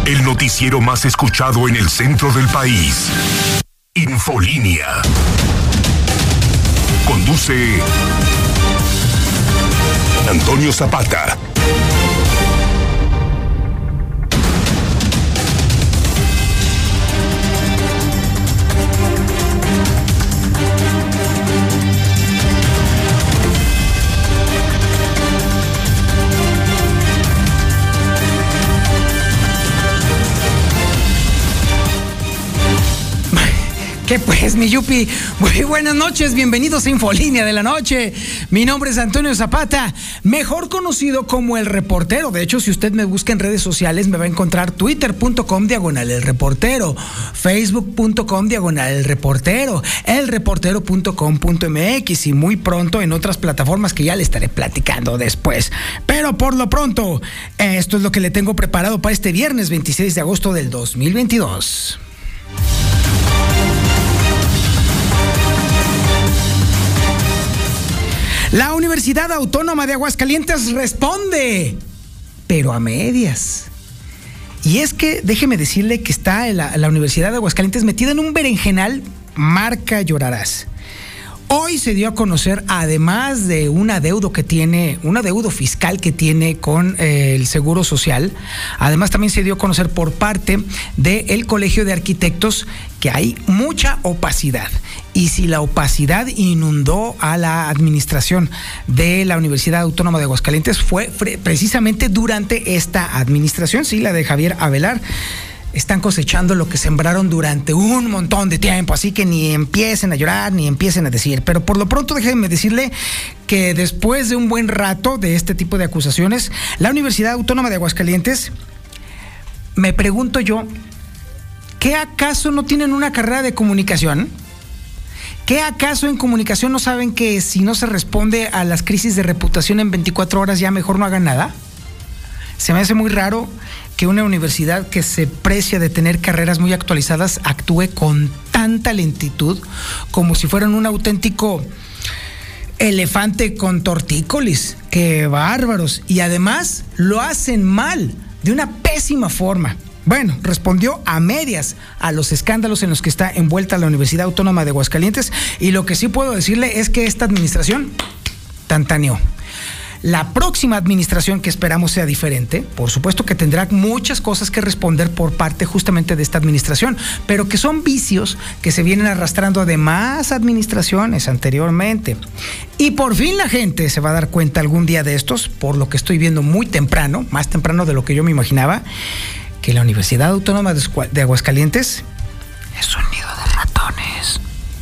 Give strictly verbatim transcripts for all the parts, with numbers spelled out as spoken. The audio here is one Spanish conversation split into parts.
El noticiero más escuchado en el centro del país. Infolínea. Conduce Antonio Zapata. ¿Qué pues, mi yupi? Muy buenas noches, bienvenidos a Infolínea de la Noche. Mi nombre es Antonio Zapata, mejor conocido como El Reportero. De hecho, si usted me busca en redes sociales, me va a encontrar twitter.com diagonal El Reportero, facebook.com diagonal El Reportero, elreportero.com.mx y muy pronto en otras plataformas que ya le estaré platicando después. Pero por lo pronto, esto es lo que le tengo preparado para este viernes veintiséis de agosto del dos mil veintidós. La Universidad Autónoma de Aguascalientes responde, pero a medias. Y es que déjeme decirle que está la, la Universidad de Aguascalientes metida en un berenjenal, marca llorarás. Hoy se dio a conocer, además de un adeudo que tiene, un adeudo fiscal que tiene con eh, el Seguro Social, además también se dio a conocer por parte del Colegio de Arquitectos que hay mucha opacidad. Y si la opacidad inundó a la administración de la Universidad Autónoma de Aguascalientes, fue precisamente durante esta administración, sí, la de Javier Avelar. Están cosechando lo que sembraron durante un montón de tiempo, así que ni empiecen a llorar, ni empiecen a decir. Pero por lo pronto déjenme decirle que después de un buen rato de este tipo de acusaciones, la Universidad Autónoma de Aguascalientes, me pregunto yo, ¿qué acaso no tienen una carrera de comunicación? ¿Qué acaso en comunicación no saben que si no se responde a las crisis de reputación en veinticuatro horas ya mejor no hagan nada? Se me hace muy raro que una universidad que se precia de tener carreras muy actualizadas actúe con tanta lentitud como si fueran un auténtico elefante con tortícolis. ¡Qué bárbaros! Y además lo hacen mal, de una pésima forma. Bueno, respondió a medias a los escándalos en los que está envuelta la Universidad Autónoma de Aguascalientes, y lo que sí puedo decirle es que esta administración tantaneó. La próxima administración, que esperamos sea diferente, por supuesto que tendrá muchas cosas que responder por parte justamente de esta administración, pero que son vicios que se vienen arrastrando de más administraciones anteriormente. Y por fin la gente se va a dar cuenta algún día de estos, por lo que estoy viendo muy temprano, más temprano de lo que yo me imaginaba, que la Universidad Autónoma de Aguascalientes es un nido de ratones.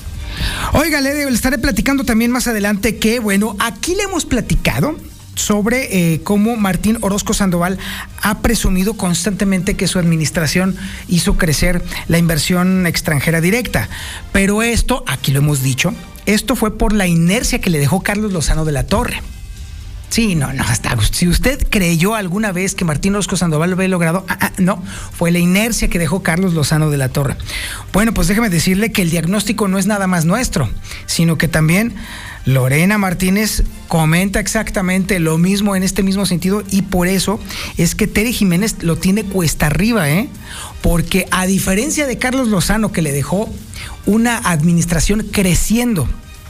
Oiga, le estaré platicando también más adelante que, bueno, aquí le hemos platicado sobre eh, cómo Martín Orozco Sandoval ha presumido constantemente que su administración hizo crecer la inversión extranjera directa. Pero esto, aquí lo hemos dicho, esto fue por la inercia que le dejó Carlos Lozano de la Torre. Sí, no, no, hasta si usted creyó alguna vez que Martín Orozco Sandoval lo había logrado, ah, ah, no, fue la inercia que dejó Carlos Lozano de la Torre. Bueno, pues déjeme decirle que el diagnóstico no es nada más nuestro, sino que también Lorena Martínez comenta exactamente lo mismo en este mismo sentido, y por eso es que Tere Jiménez lo tiene cuesta arriba, ¿eh? Porque a diferencia de Carlos Lozano, que le dejó una administración creciendo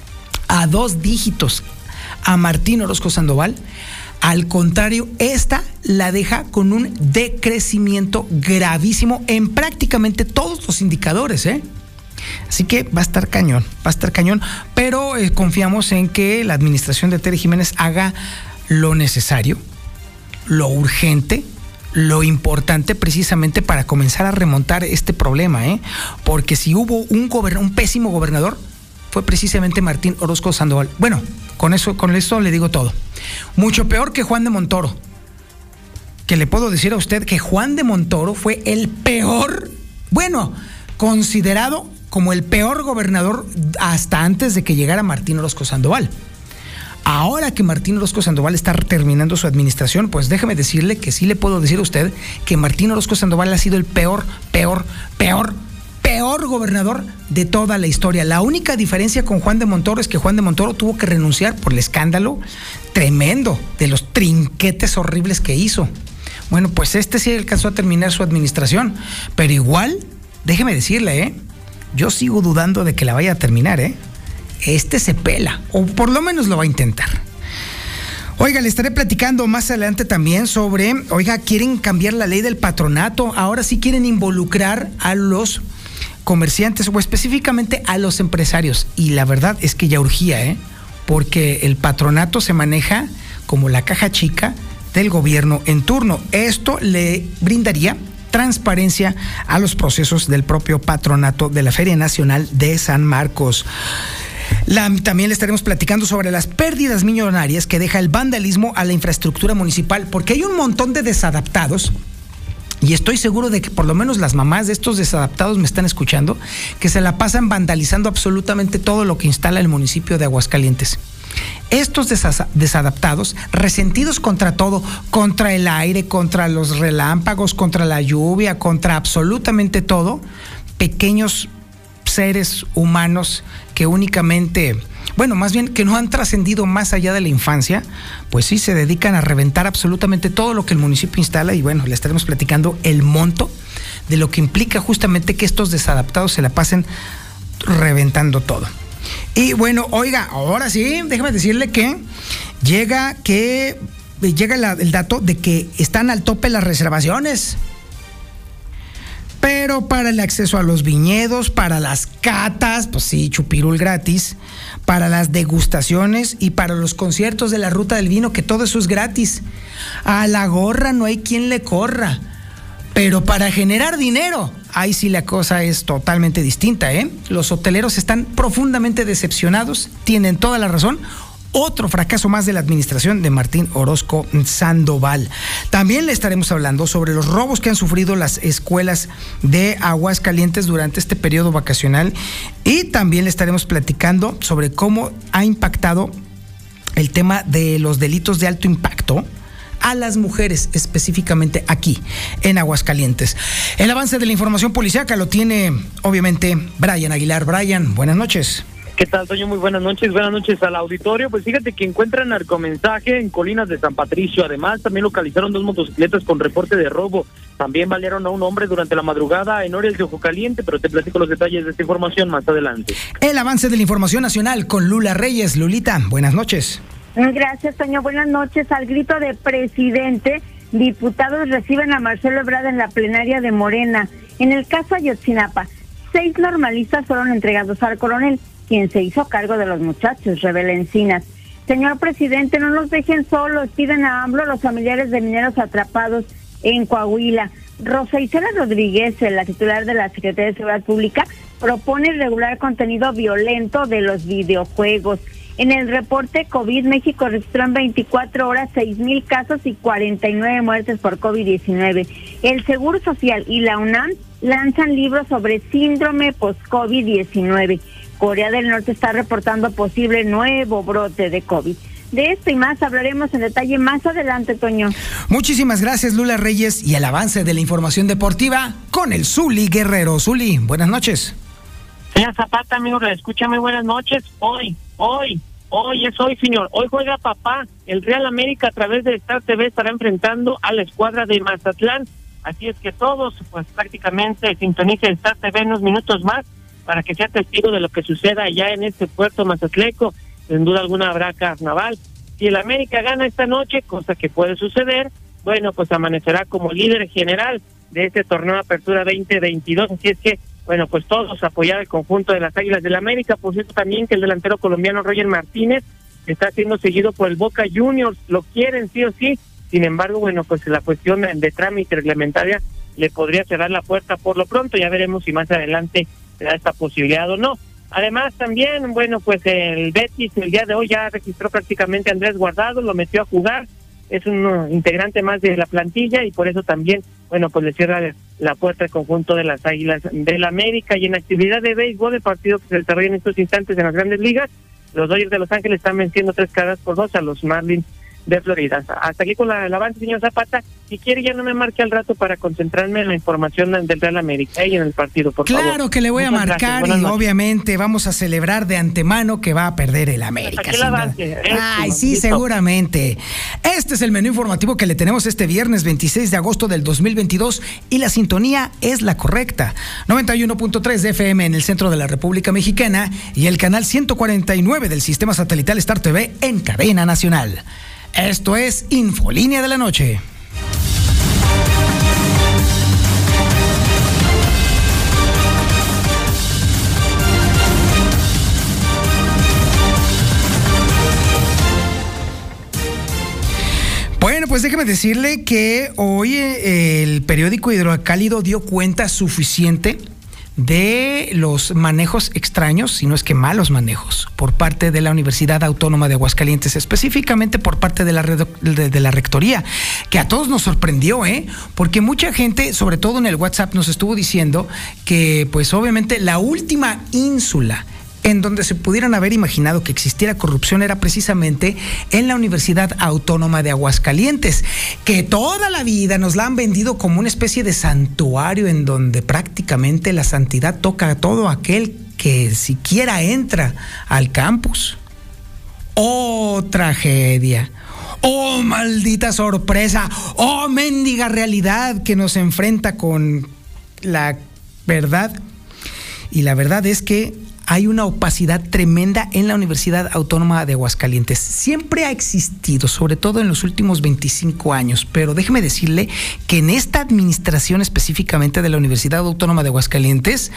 a dos dígitos a Martín Orozco Sandoval, al contrario, esta la deja con un decrecimiento gravísimo en prácticamente todos los indicadores, ¿eh? Así que va a estar cañón, va a estar cañón, pero eh, confiamos en que la administración de Tere Jiménez haga lo necesario, lo urgente, lo importante precisamente para comenzar a remontar este problema, ¿eh? Porque si hubo un, gober- un pésimo gobernador, fue precisamente Martín Orozco Sandoval. Bueno, con eso, con esto le digo todo. Mucho peor que Juan de Montoro. Que le puedo decir a usted que Juan de Montoro fue el peor, bueno, considerado como el peor gobernador hasta antes de que llegara Martín Orozco Sandoval. Ahora que Martín Orozco Sandoval está terminando su administración, pues déjeme decirle que sí le puedo decir a usted que Martín Orozco Sandoval ha sido el peor, peor, peor, peor gobernador de toda la historia. La única diferencia con Juan de Montoro es que Juan de Montoro tuvo que renunciar por el escándalo tremendo de los trinquetes horribles que hizo. Bueno, pues este sí alcanzó a terminar su administración, pero igual, déjeme decirle, ¿eh? Yo sigo dudando de que la vaya a terminar, ¿eh? Este se pela, o por lo menos lo va a intentar. Oiga, le estaré platicando más adelante también sobre, oiga, quieren cambiar la ley del patronato, ahora sí quieren involucrar a los comerciantes o específicamente a los empresarios, y la verdad es que ya urgía, ¿eh? Porque el patronato se maneja como la caja chica del gobierno en turno. Esto le brindaría transparencia a los procesos del propio patronato de la Feria Nacional de San Marcos. La, también le estaremos platicando sobre las pérdidas millonarias que deja el vandalismo a la infraestructura municipal, porque hay un montón de desadaptados, y estoy seguro de que por lo menos las mamás de estos desadaptados me están escuchando, que se la pasan vandalizando absolutamente todo lo que instala el municipio de Aguascalientes. Estos desadaptados, resentidos contra todo, contra el aire, contra los relámpagos, contra la lluvia, contra absolutamente todo, pequeños seres humanos que únicamente, bueno, más bien que no han trascendido más allá de la infancia, pues sí se dedican a reventar absolutamente todo lo que el municipio instala, y bueno, le estaremos platicando el monto de lo que implica justamente que estos desadaptados se la pasen reventando todo. Y bueno, oiga, ahora sí, déjame decirle que llega que llega la, el dato de que están al tope las reservaciones. Pero para el acceso a los viñedos, para las catas, pues sí, chupirul gratis, para las degustaciones y para los conciertos de la Ruta del Vino, que todo eso es gratis. A la gorra no hay quien le corra. Pero para generar dinero, ahí sí la cosa es totalmente distinta, ¿eh? Los hoteleros están profundamente decepcionados, tienen toda la razón. Otro fracaso más de la administración de Martín Orozco Sandoval. También le estaremos hablando sobre los robos que han sufrido las escuelas de Aguascalientes durante este periodo vacacional, y también le estaremos platicando sobre cómo ha impactado el tema de los delitos de alto impacto a las mujeres, específicamente aquí en Aguascalientes. El avance de la información policíaca lo tiene obviamente Brian Aguilar. Brian, buenas noches. ¿Qué tal, Toño? Muy buenas noches, buenas noches al auditorio. Pues fíjate que encuentran narcomensaje en Colinas de San Patricio. Además, también localizaron dos motocicletas con reporte de robo. También balearon a un hombre durante la madrugada en Oriel de Ojo Caliente, pero te platico los detalles de esta información más adelante. El avance de la información nacional con Lula Reyes. Lulita, buenas noches. Gracias, Toño. Buenas noches. Al grito de presidente, diputados reciben a Marcelo Ebrard en la plenaria de Morena. En el caso Ayotzinapa, seis normalistas fueron entregados al coronel, quien se hizo cargo de los muchachos, revela Encinas. Señor presidente, no nos dejen solos, piden a AMLO los familiares de mineros atrapados en Coahuila. Rosa Isela Rodríguez, la titular de la Secretaría de Seguridad Pública, propone regular contenido violento de los videojuegos. En el reporte COVID, México registró en veinticuatro horas seis mil casos y cuarenta y nueve muertes por COVID diecinueve. El Seguro Social y la UNAM lanzan libros sobre síndrome post-COVID diecinueve. Corea del Norte está reportando posible nuevo brote de COVID. De esto y más hablaremos en detalle más adelante, Toño. Muchísimas gracias, Lula Reyes, y el avance de la información deportiva con el Zuli Guerrero. Zuli, buenas noches. Señor Zapata, amigo, escúchame, buenas noches. Hoy, hoy, hoy es hoy, señor. Hoy juega papá. El Real América a través de Star T V estará enfrentando a la escuadra de Mazatlán. Así es que todos, pues prácticamente sintonicen Star T V en unos minutos más para que sea testigo de lo que suceda allá en este puerto mazatleco. Sin duda alguna habrá carnaval. Si el América gana esta noche, cosa que puede suceder, bueno, pues amanecerá como líder general de este torneo Apertura veinte veintidós. Así es que, bueno, pues todos apoyar el conjunto de las Águilas del América. Por cierto, también que el delantero colombiano Roger Martínez está siendo seguido por el Boca Juniors. Lo quieren sí o sí. Sin embargo, bueno, pues la cuestión de, de trámite reglamentaria le podría cerrar la puerta por lo pronto. Ya veremos si más adelante se da esta posibilidad o no. Además también, bueno, pues el Betis el día de hoy ya registró prácticamente a Andrés Guardado, lo metió a jugar, es un uh, integrante más de la plantilla y por eso también, bueno, pues le cierra la puerta al conjunto de las Águilas del América. Y en actividad de béisbol, el partido que se desarrolla en estos instantes en las Grandes Ligas, los Dodgers de Los Ángeles están venciendo tres carreras por dos a los Marlins de Florida. Hasta aquí con la, el avance, señor Zapata. Si quiere, ya no me marque al rato para concentrarme en la información del Real América y en el partido, por claro favor. Claro que le voy Muchas a marcar y obviamente vamos a celebrar de antemano que va a perder el América. Hasta que el avance. Ay, sí, listo. Seguramente. Este es el menú informativo que le tenemos este viernes veintiséis de agosto del dos mil veintidós y la sintonía es la correcta. noventa y uno punto tres de F M en el centro de la República Mexicana y el canal ciento cuarenta y nueve del sistema satelital Star T V en cadena nacional. Esto es Infolínea de la Noche. Bueno, pues déjeme decirle que hoy eh, el periódico Hidrocálido dio cuenta suficiente de los manejos extraños, si no es que malos manejos, por parte de la Universidad Autónoma de Aguascalientes, específicamente por parte de la, de, de la rectoría, que a todos nos sorprendió, ¿eh? Porque mucha gente, sobre todo en el WhatsApp, nos estuvo diciendo que, pues obviamente, la última ínsula en donde se pudieran haber imaginado que existiera corrupción era precisamente en la Universidad Autónoma de Aguascalientes, que toda la vida nos la han vendido como una especie de santuario en donde prácticamente la santidad toca a todo aquel que siquiera entra al campus. ¡Oh, tragedia! ¡Oh, maldita sorpresa! ¡Oh, mendiga realidad que nos enfrenta con la verdad! Y la verdad es que hay una opacidad tremenda en la Universidad Autónoma de Aguascalientes. Siempre ha existido, sobre todo en los últimos veinticinco años, pero déjeme decirle que en esta administración específicamente de la Universidad Autónoma de Aguascalientes,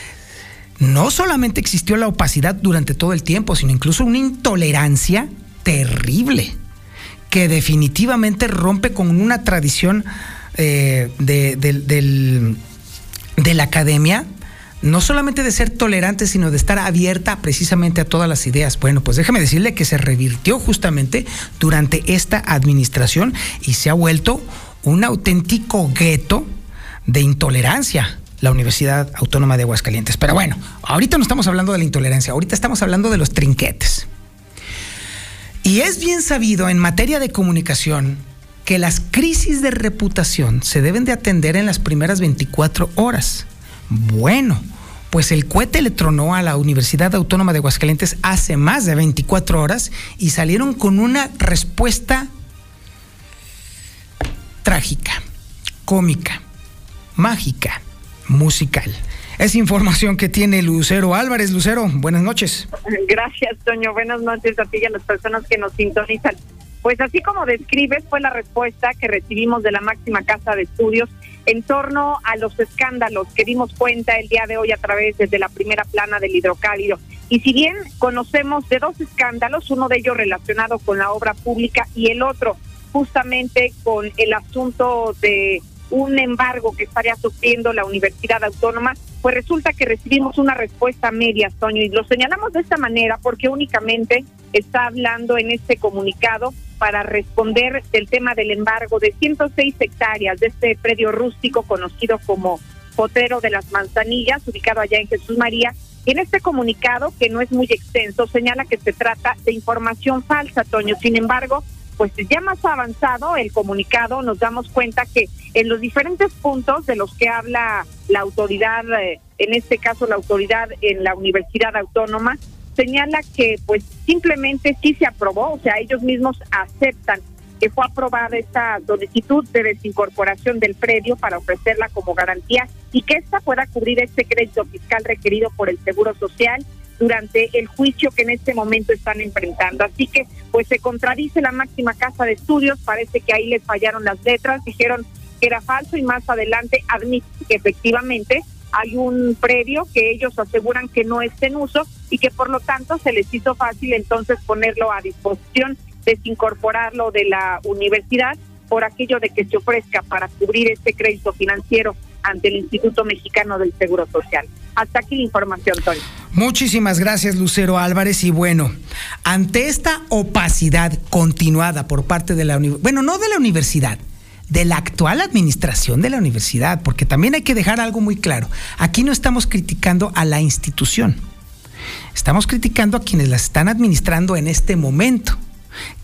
no solamente existió la opacidad durante todo el tiempo, sino incluso una intolerancia terrible, que definitivamente rompe con una tradición eh, de, de, del, de la academia, no solamente de ser tolerante, sino de estar abierta precisamente a todas las ideas. Bueno, pues déjeme decirle que se revirtió justamente durante esta administración y se ha vuelto un auténtico gueto de intolerancia la Universidad Autónoma de Aguascalientes. Pero bueno, ahorita no estamos hablando de la intolerancia, ahorita estamos hablando de los trinquetes. Y es bien sabido en materia de comunicación que las crisis de reputación se deben de atender en las primeras veinticuatro horas. Bueno, pues el cohete le tronó a la Universidad Autónoma de Aguascalientes hace más de veinticuatro horas y salieron con una respuesta trágica, cómica, mágica, musical. Es información que tiene Lucero Álvarez. Lucero, buenas noches. Gracias, Toño. Buenas noches a ti y a las personas que nos sintonizan. Pues así como describes, fue la respuesta que recibimos de la máxima casa de estudios en torno a los escándalos que dimos cuenta el día de hoy a través desde la primera plana del Hidrocálido. Y si bien conocemos de dos escándalos, uno de ellos relacionado con la obra pública y el otro justamente con el asunto de un embargo que estaría sufriendo la Universidad Autónoma, pues resulta que recibimos una respuesta media, Toño, y lo señalamos de esta manera porque únicamente está hablando en este comunicado para responder del tema del embargo de ciento seis hectáreas de este predio rústico conocido como Potrero de las Manzanillas, ubicado allá en Jesús María. Y en este comunicado, que no es muy extenso, señala que se trata de información falsa, Toño. Sin embargo, pues ya más avanzado el comunicado, nos damos cuenta que en los diferentes puntos de los que habla la autoridad, eh, en este caso la autoridad en la Universidad Autónoma, señala que pues simplemente sí se aprobó, o sea, ellos mismos aceptan que fue aprobada esta solicitud de desincorporación del predio para ofrecerla como garantía y que ésta pueda cubrir este crédito fiscal requerido por el Seguro Social durante el juicio que en este momento están enfrentando. Así que pues se contradice la máxima casa de estudios, parece que ahí les fallaron las letras, dijeron que era falso y más adelante admiten que efectivamente hay un predio que ellos aseguran que no está en uso y que por lo tanto se les hizo fácil entonces ponerlo a disposición, desincorporarlo de la universidad por aquello de que se ofrezca para cubrir este crédito financiero ante el Instituto Mexicano del Seguro Social. Hasta aquí la información, Tony. Muchísimas gracias, Lucero Álvarez. Y bueno, ante esta opacidad continuada por parte de la universidad, bueno, no de la universidad, de la actual administración de la universidad, porque también hay que dejar algo muy claro. Aquí no estamos criticando a la institución, estamos criticando a quienes la están administrando en este momento,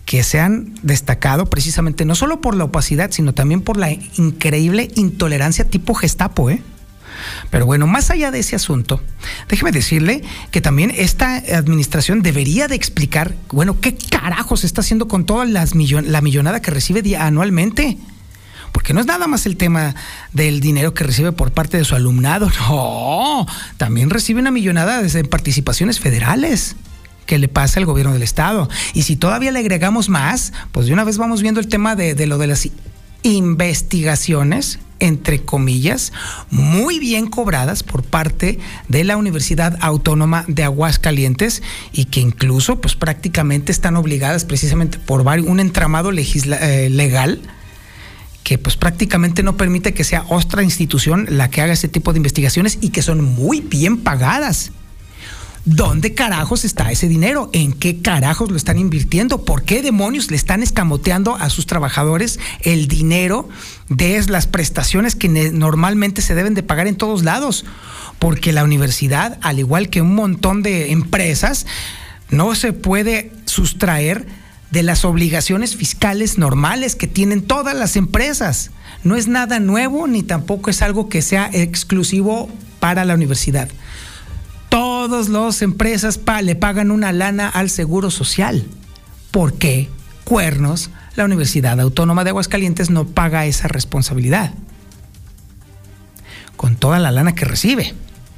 que se han destacado precisamente no solo por la opacidad, sino también por la increíble intolerancia tipo Gestapo, ¿eh? Pero bueno, más allá de ese asunto, déjeme decirle que también esta administración debería de explicar, bueno, qué carajos está haciendo con toda las millon- la millonada que recibe día- anualmente. Porque no es nada más el tema del dinero que recibe por parte de su alumnado, no, también recibe una millonada desde participaciones federales que le pasa al gobierno del estado. Y si todavía le agregamos más, pues de una vez vamos viendo el tema de, de lo de las investigaciones, entre comillas, muy bien cobradas por parte de la Universidad Autónoma de Aguascalientes y que incluso pues prácticamente están obligadas precisamente por un entramado legisla- eh, legal que pues prácticamente no permite que sea otra institución la que haga ese tipo de investigaciones y que son muy bien pagadas. ¿Dónde carajos está ese dinero? ¿En qué carajos lo están invirtiendo? ¿Por qué demonios le están escamoteando a sus trabajadores el dinero de las prestaciones que normalmente se deben de pagar en todos lados? Porque la universidad, al igual que un montón de empresas, no se puede sustraer de las obligaciones fiscales normales que tienen todas las empresas. No es nada nuevo ni tampoco es algo que sea exclusivo para la universidad. Todas las empresas pa, le pagan una lana al Seguro Social. ¿Por qué, cuernos, la Universidad Autónoma de Aguascalientes no paga esa responsabilidad? Con toda la lana que recibe.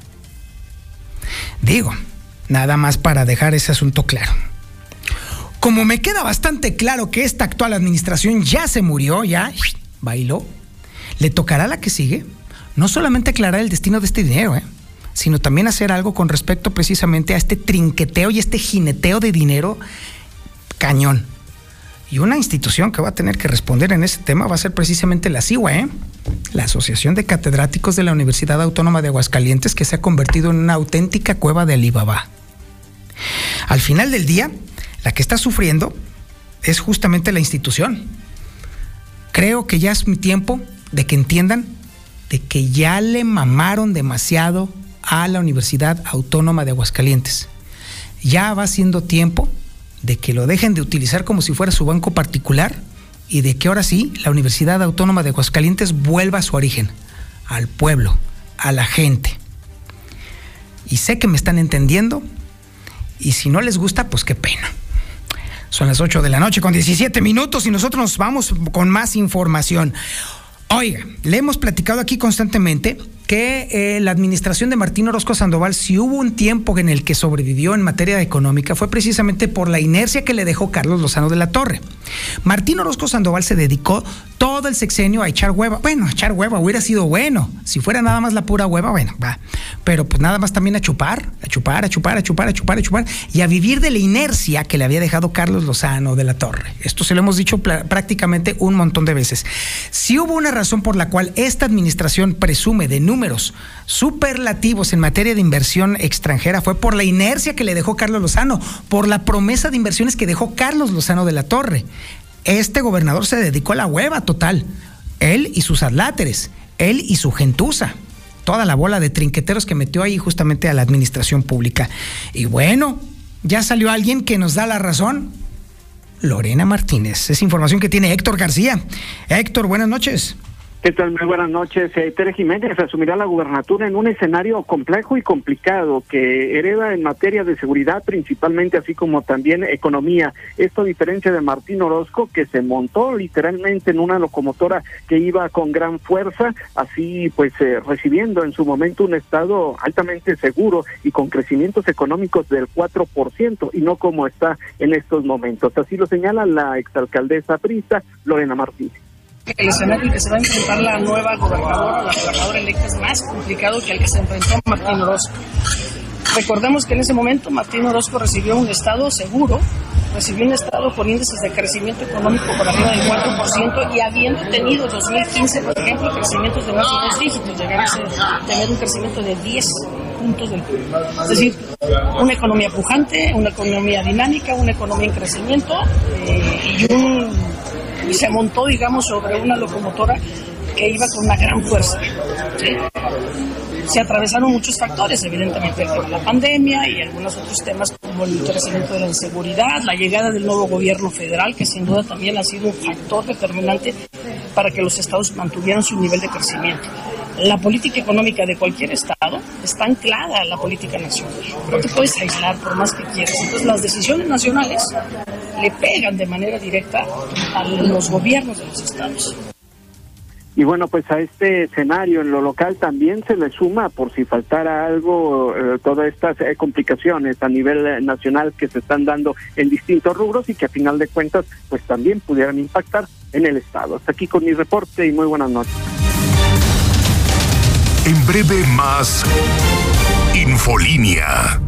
Digo, nada más para dejar ese asunto claro. Como me queda bastante claro que esta actual administración ya se murió, ya bailó, le tocará a la que sigue no solamente aclarar el destino de este dinero, ¿eh? sino también hacer algo con respecto precisamente a este trinqueteo y este jineteo de dinero cañón. Y una institución que va a tener que responder en ese tema va a ser precisamente la SIGUA, ¿eh? la Asociación de Catedráticos de la Universidad Autónoma de Aguascalientes, que se ha convertido en una auténtica cueva de Alibaba. Al final del día, la que está sufriendo es justamente la institución. Creo que ya es mi tiempo de que entiendan de que ya le mamaron demasiado a la Universidad Autónoma de Aguascalientes. Ya va siendo tiempo de que lo dejen de utilizar como si fuera su banco particular y de que ahora sí la Universidad Autónoma de Aguascalientes vuelva a su origen, al pueblo, a la gente. Y sé que me están entendiendo y si no les gusta, pues qué pena. Son las ocho de la noche con diecisiete minutos y nosotros nos vamos con más información. Oiga, le hemos platicado aquí constantemente que eh, la administración de Martín Orozco Sandoval, si hubo un tiempo en el que sobrevivió en materia económica, fue precisamente por la inercia que le dejó Carlos Lozano de la Torre. Martín Orozco Sandoval se dedicó todo el sexenio a echar hueva. Bueno, echar hueva hubiera sido bueno. Si fuera nada más la pura hueva, bueno, va. Pero pues nada más también a chupar, a chupar, a chupar, a chupar, a chupar, a chupar y a vivir de la inercia que le había dejado Carlos Lozano de la Torre. Esto se lo hemos dicho pl- prácticamente un montón de veces. Si hubo una razón por la cual esta administración presume de números superlativos en materia de inversión extranjera, fue por la inercia que le dejó Carlos Lozano, por la promesa de inversiones que dejó Carlos Lozano de la Torre. Este gobernador se dedicó a la hueva total. Él y sus adláteres, él y su gentuza, toda la bola de trinqueteros que metió ahí justamente a la administración pública. Y bueno, ya salió alguien que nos da la razón. Lorena Martínez. Es información que tiene Héctor García. Héctor, buenas noches. ¿Qué tal? Muy buenas noches. Eh, Tere Jiménez asumirá la gubernatura en un escenario complejo y complicado que hereda en materia de seguridad principalmente, así como también economía. Esto a diferencia de Martín Orozco, que se montó literalmente en una locomotora que iba con gran fuerza, así pues eh, recibiendo en su momento un estado altamente seguro y con crecimientos económicos del cuatro por ciento y no como está en estos momentos. Así lo señala la exalcaldesa priista Lorena Martínez. El escenario en que se va a enfrentar la nueva gobernadora, la gobernadora electa, es más complicado que el que se enfrentó Martín Orozco. Recordemos que en ese momento Martín Orozco recibió un estado seguro, recibió un estado con índices de crecimiento económico por arriba del cuatro por ciento y habiendo tenido dos mil quince, por ejemplo, crecimientos de más de dos dígitos, llegar a tener un crecimiento de diez puntos del P I B. Es decir, una economía pujante, una economía dinámica, una economía en crecimiento eh, y un... y se montó, digamos, sobre una locomotora que iba con una gran fuerza. ¿Sí? Se atravesaron muchos factores, evidentemente el tema de la pandemia y algunos otros temas como como el crecimiento de la inseguridad, la llegada del nuevo gobierno federal, que sin duda también ha sido un factor determinante para que los estados mantuvieran su nivel de crecimiento. La política económica de cualquier estado está anclada a la política nacional. No te puedes aislar por más que quieras. Entonces las decisiones nacionales le pegan de manera directa a los gobiernos de los estados. Y bueno, pues a este escenario en lo local también se le suma, por si faltara algo, eh, todas estas eh, complicaciones a nivel eh, nacional que se están dando en distintos rubros y que a final de cuentas pues también pudieran impactar en el estado. Hasta aquí con mi reporte y muy buenas noches. En breve más Infolínea.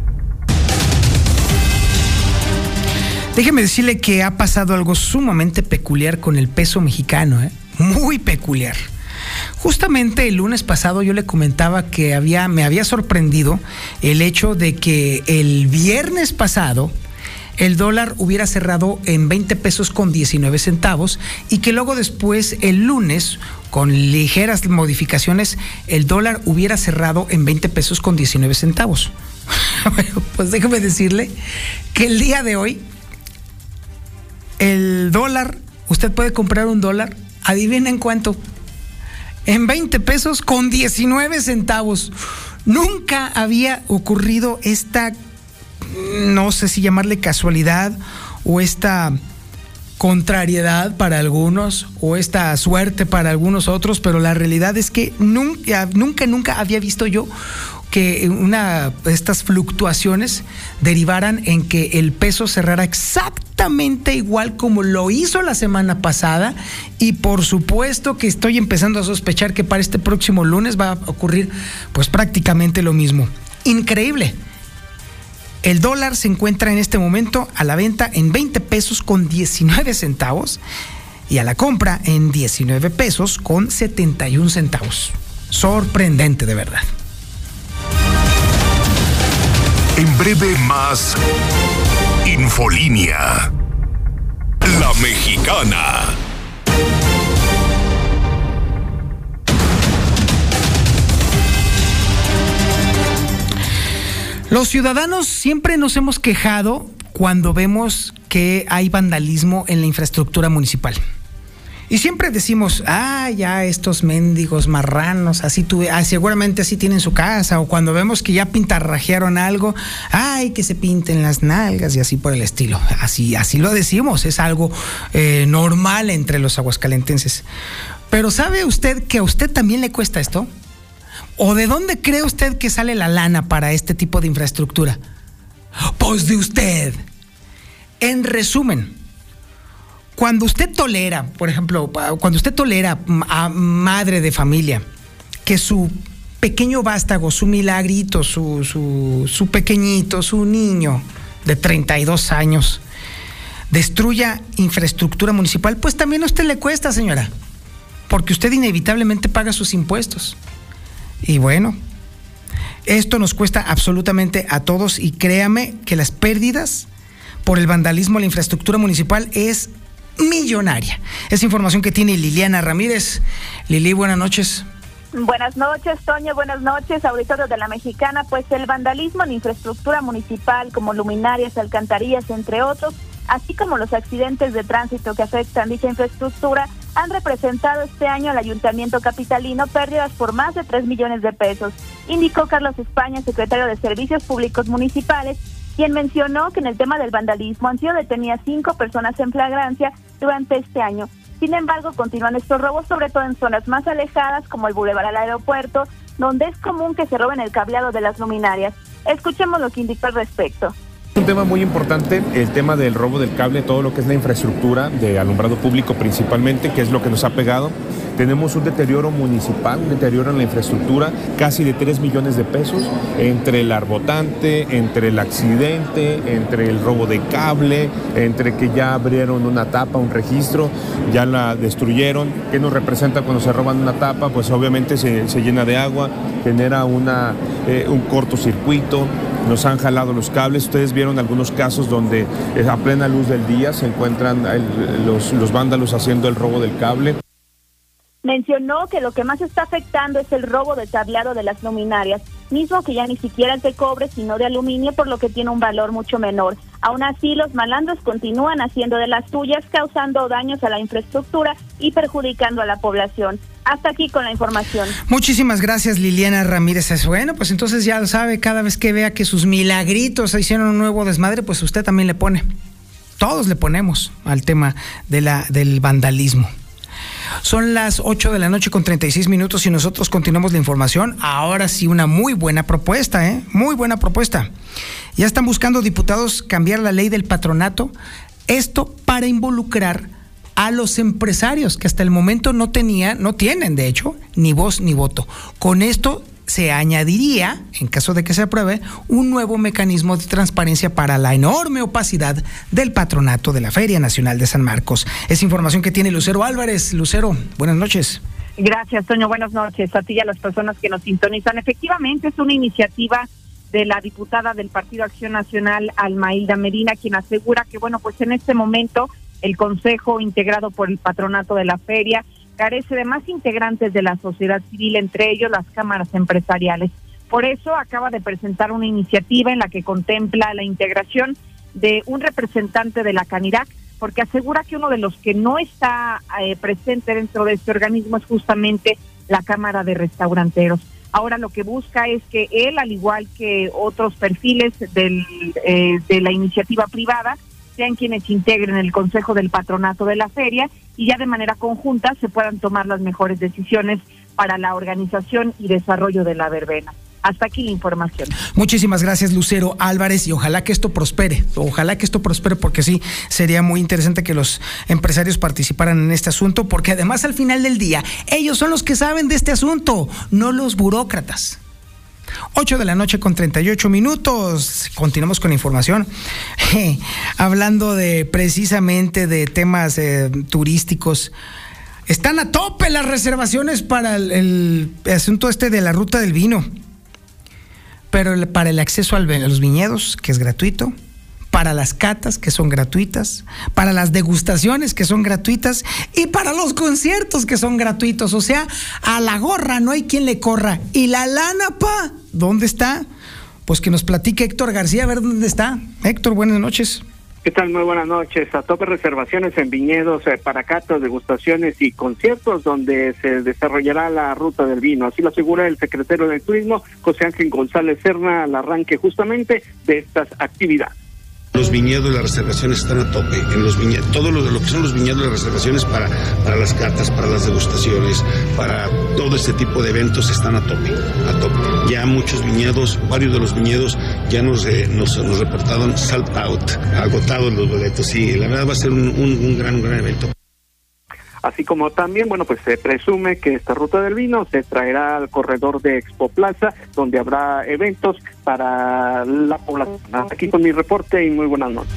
Déjeme decirle que ha pasado algo sumamente peculiar con el peso mexicano, ¿eh? Muy peculiar. Justamente el lunes pasado yo le comentaba que había, me había sorprendido el hecho de que el viernes pasado el dólar hubiera cerrado en veinte pesos con diecinueve centavos y que luego después el lunes, con ligeras modificaciones, el dólar hubiera cerrado en veinte pesos con diecinueve centavos. Bueno, pues déjeme decirle que el día de hoy el dólar, usted puede comprar un dólar, adivinen cuánto, en veinte pesos con diecinueve centavos. Nunca había ocurrido esta, no sé si llamarle casualidad o esta contrariedad para algunos o esta suerte para algunos otros, pero la realidad es que nunca, nunca, nunca había visto yo que una estas fluctuaciones derivaran en que el peso cerrara exactamente igual como lo hizo la semana pasada, y por supuesto que estoy empezando a sospechar que para este próximo lunes va a ocurrir pues prácticamente lo mismo. Increíble. El dólar se encuentra en este momento a la venta en veinte pesos con diecinueve centavos y a la compra en diecinueve pesos con setenta y un centavos. Sorprendente, de verdad. En breve más Infolínea. La Mexicana. Los ciudadanos siempre nos hemos quejado cuando vemos que hay vandalismo en la infraestructura municipal. Y siempre decimos, ah, ya estos mendigos marranos, así tuve, ah, seguramente así tienen su casa. O cuando vemos que ya pintarrajearon algo, ay, que se pinten las nalgas y así por el estilo. Así, así lo decimos, es algo eh, normal entre los aguascalentenses. Pero ¿sabe usted que a usted también le cuesta esto? ¿O de dónde cree usted que sale la lana para este tipo de infraestructura? Pues de usted. En resumen, cuando usted tolera, por ejemplo, cuando usted tolera a madre de familia que su pequeño vástago, su milagrito, su, su, su pequeñito, su niño de treinta y dos años destruya infraestructura municipal, pues también a usted le cuesta, señora, porque usted inevitablemente paga sus impuestos. Y bueno, esto nos cuesta absolutamente a todos, y créame que las pérdidas por el vandalismo a la infraestructura municipal es millonaria. Es información que tiene Liliana Ramírez. Lili, buenas noches. Buenas noches, Toño, buenas noches, auditorio de La Mexicana. Pues el vandalismo en infraestructura municipal, como luminarias, alcantarillas, entre otros, así como los accidentes de tránsito que afectan dicha infraestructura, han representado este año al Ayuntamiento capitalino pérdidas por más de tres millones de pesos, indicó Carlos España, secretario de Servicios Públicos Municipales, quien mencionó que en el tema del vandalismo han sido detenidas cinco personas en flagrancia durante este año. Sin embargo, continúan estos robos, sobre todo en zonas más alejadas, como el Boulevard al Aeropuerto, donde es común que se roben el cableado de las luminarias. Escuchemos lo que indicó al respecto. Un tema muy importante, el tema del robo del cable, todo lo que es la infraestructura de alumbrado público principalmente, que es lo que nos ha pegado. Tenemos un deterioro municipal, un deterioro en la infraestructura, casi de tres millones de pesos, entre el arbotante, entre el accidente, entre el robo de cable, entre que ya abrieron una tapa, un registro, ya la destruyeron. ¿Qué nos representa cuando se roban una tapa? Pues obviamente se, se llena de agua, genera una, eh, un cortocircuito. Nos han jalado los cables. Ustedes vieron algunos casos donde a plena luz del día se encuentran el, los, los vándalos haciendo el robo del cable. Mencionó que lo que más está afectando es el robo del cableado de las luminarias. mismo que ya ni siquiera es de cobre, sino de aluminio, por lo que tiene un valor mucho menor. Aún así, los malandros continúan haciendo de las suyas, causando daños a la infraestructura y perjudicando a la población. Hasta aquí con la información. Muchísimas gracias, Liliana Ramírez. Bueno, pues entonces ya lo sabe, cada vez que vea que sus milagritos hicieron un nuevo desmadre, pues usted también le pone. Todos le ponemos al tema de la, del vandalismo. Son las ocho de la noche con treinta y seis minutos y nosotros continuamos la información. Ahora sí, una muy buena propuesta, ¿eh? Muy buena propuesta. Ya están buscando diputados cambiar la ley del patronato. Esto para involucrar a los empresarios que hasta el momento no tenían, no tienen de hecho, ni voz ni voto. Con esto se añadiría, en caso de que se apruebe, un nuevo mecanismo de transparencia para la enorme opacidad del patronato de la Feria Nacional de San Marcos. Es información que tiene Lucero Álvarez. Lucero, buenas noches. Gracias, Toño. Buenas noches a ti y a las personas que nos sintonizan. Efectivamente, es una iniciativa de la diputada del Partido Acción Nacional, Almailda Medina, quien asegura que, bueno, pues en este momento el Consejo, integrado por el patronato de la feria, carece de más integrantes de la sociedad civil, entre ellos las cámaras empresariales. Por eso acaba de presentar una iniciativa en la que contempla la integración de un representante de la Canirac, porque asegura que uno de los que no está eh, presente dentro de este organismo es justamente la Cámara de Restauranteros. Ahora lo que busca es que él, al igual que otros perfiles del, eh, de la iniciativa privada, sean quienes integren el Consejo del Patronato de la Feria y ya de manera conjunta se puedan tomar las mejores decisiones para la organización y desarrollo de la verbena. Hasta aquí la información. Muchísimas gracias, Lucero Álvarez, y ojalá que esto prospere, ojalá que esto prospere, porque sí, sería muy interesante que los empresarios participaran en este asunto, porque además al final del día, ellos son los que saben de este asunto, no los burócratas. ocho de la noche con treinta y ocho minutos. Continuamos con la información. Eh, hablando de precisamente de temas eh, turísticos. Están a tope las reservaciones para el, el asunto este de la ruta del vino. Pero el, para el acceso al, a los viñedos, que es gratuito. Para las catas, que son gratuitas, para las degustaciones, que son gratuitas, y para los conciertos, que son gratuitos. O sea, a la gorra no hay quien le corra. ¿Y la lana, pa? ¿Dónde está? Pues que nos platique Héctor García, a ver dónde está. Héctor, buenas noches. ¿Qué tal? Muy buenas noches. A tope reservaciones en viñedos, eh, para catas, degustaciones y conciertos donde se desarrollará la ruta del vino. Así lo asegura el secretario del Turismo, José Ángel González Serna, al arranque justamente de estas actividades. Los viñedos, las reservaciones están a tope. En los viñedos, todo lo, lo que son los viñedos, las reservaciones para, para las catas, para las degustaciones, para todo este tipo de eventos están a tope, a tope. Ya muchos viñedos, varios de los viñedos ya nos, eh, nos, nos reportaron sold out, agotados los boletos. Sí, la verdad va a ser un, un, un gran, un gran evento. Así como también, bueno, pues se presume que esta ruta del vino se traerá al corredor de Expo Plaza, donde habrá eventos para la población. Aquí con mi reporte y muy buenas noches.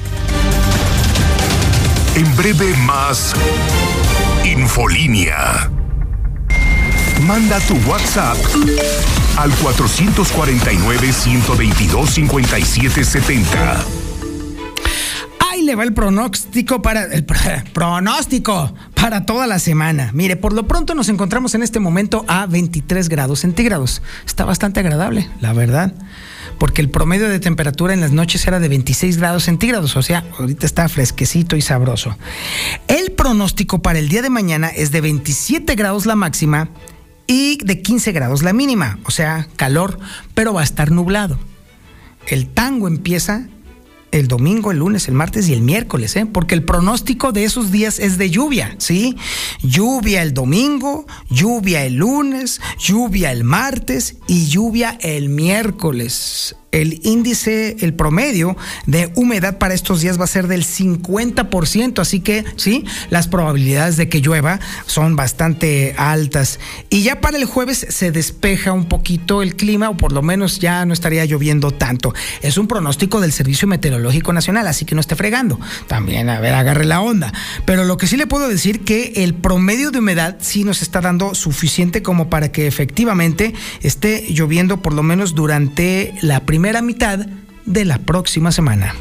En breve más Infolínea. Manda tu WhatsApp al cuatro cuatro nueve, uno dos dos, cinco siete siete cero. Ahí le va el pronóstico para el pronóstico para toda la semana. Mire, por lo pronto nos encontramos en este momento a veintitrés grados centígrados. Está bastante agradable, la verdad, porque el promedio de temperatura en las noches era de veintiséis grados centígrados, o sea, ahorita está fresquecito y sabroso. El pronóstico para el día de mañana es de veintisiete grados la máxima y de quince grados la mínima, o sea, calor, pero va a estar nublado. El tango empieza el domingo, el lunes, el martes y el miércoles, ¿eh? Porque el pronóstico de esos días es de lluvia, ¿sí? Lluvia el domingo, lluvia el lunes, lluvia el martes y lluvia el miércoles. El índice, el promedio de humedad para estos días va a ser del cincuenta por ciento, así que sí, las probabilidades de que llueva son bastante altas. Y ya para el jueves se despeja un poquito el clima, o por lo menos ya no estaría lloviendo tanto. Es un pronóstico del Servicio Meteorológico Nacional, así que no esté fregando. También, a ver, agarre la onda. Pero lo que sí le puedo decir que el promedio de humedad sí nos está dando suficiente como para que efectivamente esté lloviendo por lo menos durante la primera primera mitad de la próxima semana.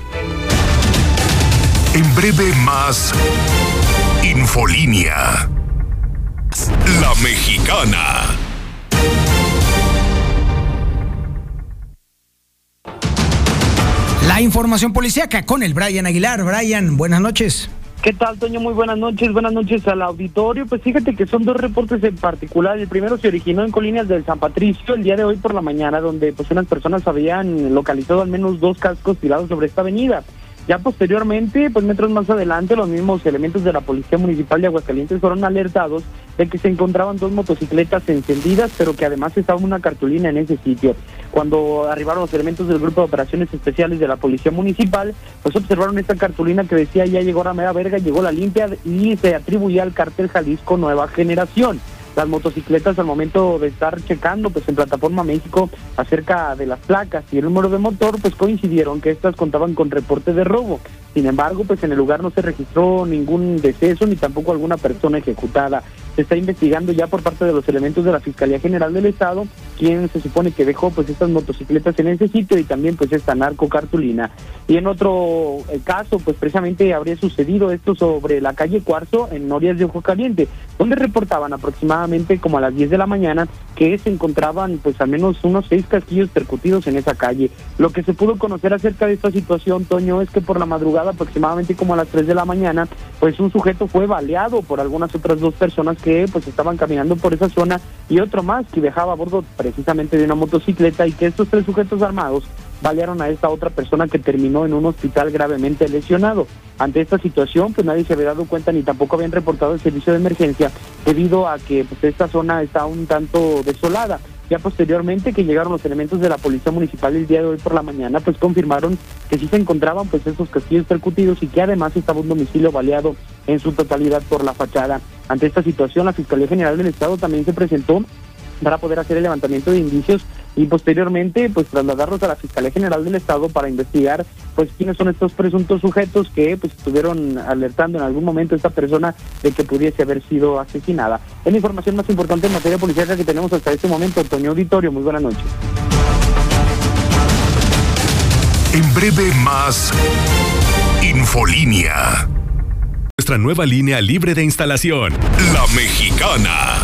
En breve más Infolínea. La Mexicana. información policíaca con el Brian Aguilar. Brian, buenas noches. ¿Qué tal, Toño? Muy buenas noches, buenas noches al auditorio. Pues fíjate que son dos reportes en particular. El primero se originó en Colinas del San Patricio el día de hoy por la mañana, donde pues unas personas habían localizado al menos dos cascos tirados sobre esta avenida. Ya posteriormente, pues metros más adelante, los mismos elementos de la Policía Municipal de Aguascalientes fueron alertados de que se encontraban dos motocicletas encendidas, pero que además estaba una cartulina en ese sitio. Cuando arribaron los elementos del Grupo de Operaciones Especiales de la Policía Municipal, pues observaron esta cartulina que decía: ya llegó la mera verga, llegó la limpia, y se atribuía al cártel Jalisco Nueva Generación. Las motocicletas, al momento de estar checando pues en Plataforma México acerca de las placas y el número de motor, pues coincidieron que estas contaban con reporte de robo. Sin embargo, pues en el lugar no se registró ningún deceso ni tampoco alguna persona ejecutada. Se está investigando ya por parte de los elementos de la Fiscalía General del Estado, quien se supone que dejó pues estas motocicletas en ese sitio, y también pues esta narcocartulina. Y en otro eh, caso, pues precisamente habría sucedido esto sobre la calle Cuarzo en Norias de Ojo Caliente, donde reportaban aproximadamente como a las diez de la mañana que se encontraban pues al menos unos seis casquillos percutidos en esa calle. Lo que se pudo conocer acerca de esta situación, Toño, es que por la madrugada, aproximadamente como a las tres de la mañana, pues un sujeto fue baleado por algunas otras dos personas que pues estaban caminando por esa zona, y otro más que viajaba a bordo precisamente de una motocicleta, y que estos tres sujetos armados balearon a esta otra persona que terminó en un hospital gravemente lesionado. Ante esta situación, pues nadie se había dado cuenta ni tampoco habían reportado el servicio de emergencia, debido a que pues esta zona está un tanto desolada. Ya posteriormente que llegaron los elementos de la Policía Municipal el día de hoy por la mañana, pues confirmaron que sí se encontraban pues estos casquillos percutidos, y que además estaba un domicilio baleado en su totalidad por la fachada. Ante esta situación, la Fiscalía General del Estado también se presentó para poder hacer el levantamiento de indicios y posteriormente pues trasladarlos a la Fiscalía General del Estado para investigar pues quiénes son estos presuntos sujetos que pues estuvieron alertando en algún momento a esta persona de que pudiese haber sido asesinada. Es la información más importante en materia policíaca que tenemos hasta este momento. Toño Auditorio, muy buenas noches. En breve más Infolínea. Nuestra nueva línea libre de instalación, La Mexicana.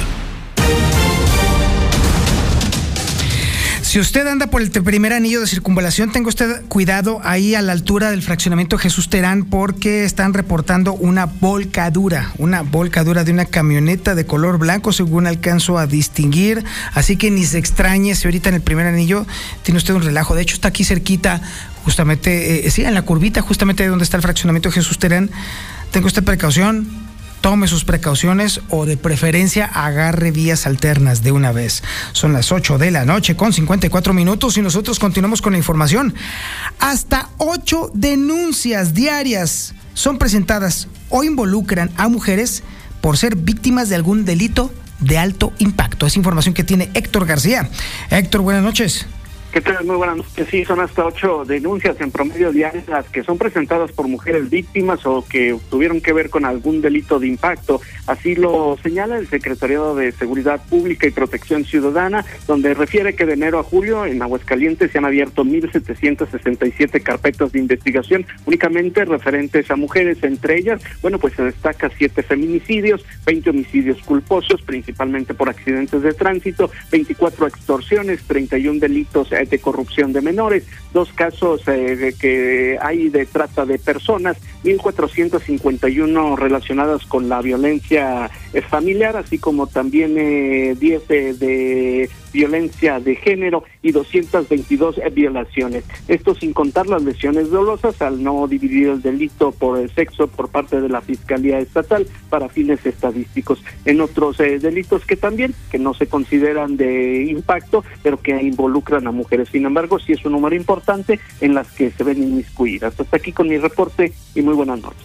Si usted anda por el primer anillo de circunvalación, tenga usted cuidado ahí a la altura del fraccionamiento Jesús Terán, porque están reportando una volcadura, una volcadura de una camioneta de color blanco, según alcanzo a distinguir. Así que ni se extrañe si ahorita en el primer anillo tiene usted un relajo. De hecho, está aquí cerquita, justamente, eh, sí, en la curvita, justamente donde está el fraccionamiento Jesús Terán. Tenga usted precaución. Tome sus precauciones, o de preferencia agarre vías alternas de una vez. Son las ocho de la noche con cincuenta y cuatro minutos y nosotros continuamos con la información. Hasta ocho denuncias diarias son presentadas o involucran a mujeres por ser víctimas de algún delito de alto impacto. Es información que tiene Héctor García. Héctor, buenas noches. ¿Qué tal? Muy buenas noches. Sí, son hasta ocho denuncias en promedio diarias las que son presentadas por mujeres víctimas o que tuvieron que ver con algún delito de impacto. Así lo señala el Secretariado de Seguridad Pública y Protección Ciudadana, donde refiere que de enero a julio en Aguascalientes se han abierto mil setecientos sesenta y siete carpetas de investigación únicamente referentes a mujeres. Entre ellas, bueno, pues se destaca siete feminicidios, veinte homicidios culposos, principalmente por accidentes de tránsito, veinticuatro extorsiones, treinta y un delitos de corrupción de menores, dos casos eh, de que hay de trata de personas, mil cuatrocientos cincuenta y uno relacionadas con la violencia eh, familiar, así como también eh, diez eh, de violencia de género y doscientas veintidós eh, violaciones. Esto sin contar las lesiones dolosas al no dividir el delito por el sexo por parte de la Fiscalía Estatal para fines estadísticos. En otros eh, delitos que también, que no se consideran de impacto, pero que involucran a mujeres. Sin embargo, sí es un número importante en las que se ven inmiscuidas. Hasta aquí con mi reporte y muy buenas noches.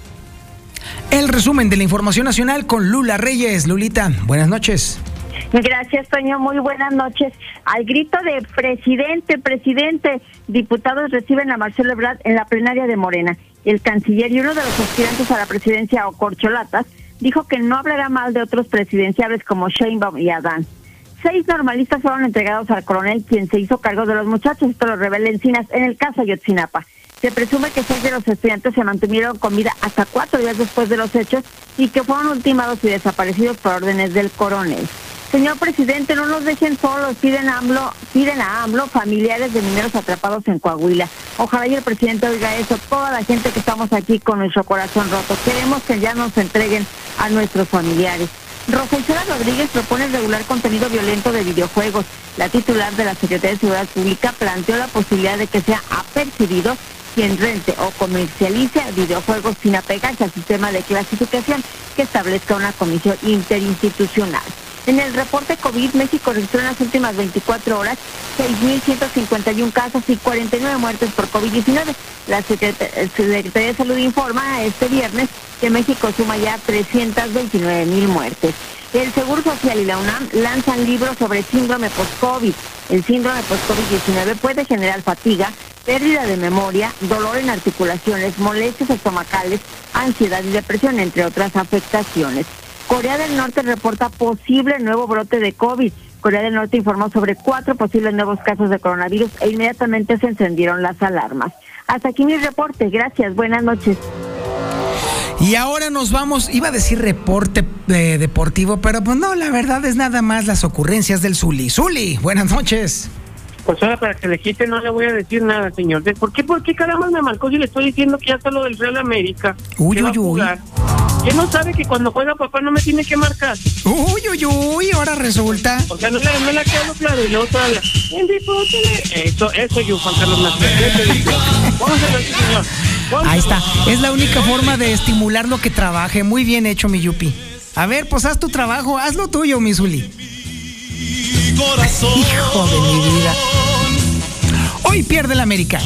El resumen de la información nacional con Lula Reyes. Lulita, buenas noches. Gracias, Toño. Muy buenas noches. Al grito de presidente, presidente, diputados reciben a Marcelo Ebrard en la plenaria de Morena. El canciller y uno de los aspirantes a la presidencia, o corcholatas, dijo que no hablará mal de otros presidenciables como Sheinbaum y Adán. Seis normalistas fueron entregados al coronel, quien se hizo cargo de los muchachos. Esto lo revela Encinas en el caso Ayotzinapa. Se presume que seis de los estudiantes se mantuvieron con vida hasta cuatro días después de los hechos y que fueron ultimados y desaparecidos por órdenes del coronel. Señor presidente, no nos dejen solos, piden a AMLO, piden a AMLO familiares de mineros atrapados en Coahuila. Ojalá y el presidente oiga eso. Toda la gente que estamos aquí con nuestro corazón roto, queremos que ya nos entreguen a nuestros familiares. Rosa Isela Rodríguez propone regular contenido violento de videojuegos. La titular de la Secretaría de Seguridad Pública planteó la posibilidad de que sea apercibido quien rente o comercialice videojuegos sin apegarse al sistema de clasificación que establezca una comisión interinstitucional. En el reporte COVID, México registró en las últimas veinticuatro horas seis mil ciento cincuenta y uno casos y cuarenta y nueve muertes por COVID diecinueve. La Secretaría de Salud informa este viernes que México suma ya trescientas veintinueve mil muertes. El Seguro Social y la UNAM lanzan libros sobre síndrome post-COVID. El síndrome post-COVID diecinueve puede generar fatiga, pérdida de memoria, dolor en articulaciones, molestias estomacales, ansiedad y depresión, entre otras afectaciones. Corea del Norte reporta posible nuevo brote de COVID. Corea del Norte informó sobre cuatro posibles nuevos casos de coronavirus e inmediatamente se encendieron las alarmas. Hasta aquí mi reporte. Gracias. Buenas noches. Y ahora nos vamos, iba a decir reporte eh, deportivo, pero pues no, la verdad es nada más las ocurrencias del Zuli. Zuli, buenas noches. Pues ahora para que le quite no le voy a decir nada, señor. ¿Por qué, por qué caramba me marcó si le estoy diciendo que ya está lo del Real América? Uy, uy, uy. ¿Quién no sabe que cuando juega papá no me tiene que marcar? Uy, uy, uy, ahora resulta. Porque no, no la quedo claro y luego todavía. Eso, eso yo, Juan Carlos Nazaret. Vamos a ver, señor. Ahí está, es la única forma de estimular lo que trabaje. Muy bien hecho, mi Yupi. A ver, pues haz tu trabajo, haz lo tuyo, mi Zuli. Hijo de mi vida. Hoy pierde el América.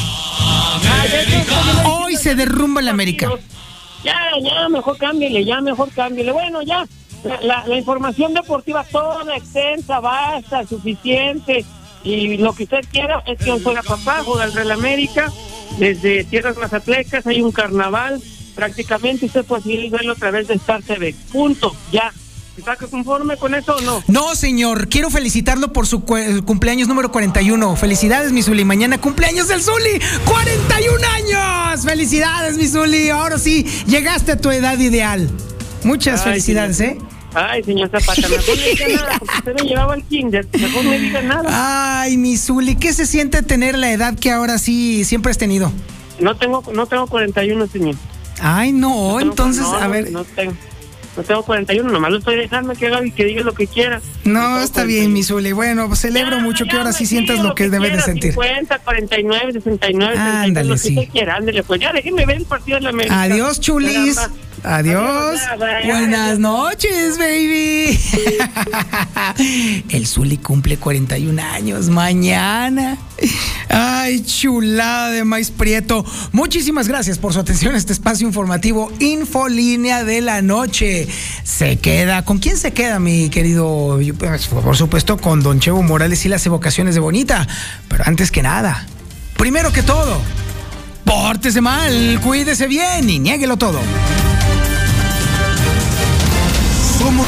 Hoy se derrumba el América. Ya, ya, mejor cámbiale, ya, mejor cámbiale. Bueno, ya, la, la, la información deportiva toda, extensa, basta, suficiente. Y lo que usted quiera es que hoy juega papá, juega el Real América. Desde Tierras Mazatlecas hay un carnaval. Prácticamente usted puede seguir verlo a través de Star T V. Punto, ya. ¿Está conforme con eso o no? No, señor. Quiero felicitarlo por su cu- cumpleaños número cuarenta y uno. Felicidades, mi Zuli. Mañana cumpleaños del Zuli. ¡cuarenta y un años! ¡Felicidades, mi Zuli! Ahora sí, llegaste a tu edad ideal. Muchas Ay, felicidades, señor. ¿eh? Ay, señor Zapata, mejor no diga nada, porque usted me llevaba al kinder. Mejor no me diga nada. Ay, mi Zuli, ¿qué se siente tener la edad que ahora sí siempre has tenido? No tengo, no tengo cuarenta y uno, señor. Ay, no, no entonces, no, a ver. No tengo. No tengo cuarenta y uno, nomás lo estoy dejando que haga y que diga lo que quiera. No, no está bien, mi Zuli. Bueno, pues celebro ya, mucho ya, que ahora sí sientas lo que, que debes de sentir. cincuenta, cuarenta y nueve, sesenta y nueve, ándale, sí. Lo que quiera, ándale, pues ya déjenme ver el partido de la América. Adiós, chulis. Adiós. Adiós. Buenas noches, baby. El Zuli cumple cuarenta y un años mañana. Ay, chulada de maíz prieto. Muchísimas gracias por su atención a este espacio informativo Infolínea de la Noche. Se queda, ¿con quién se queda, mi querido? Por supuesto, con don Chevo Morales y las evocaciones de Bonita. Pero antes que nada, primero que todo, pórtese mal, cuídese bien y niéguelo todo.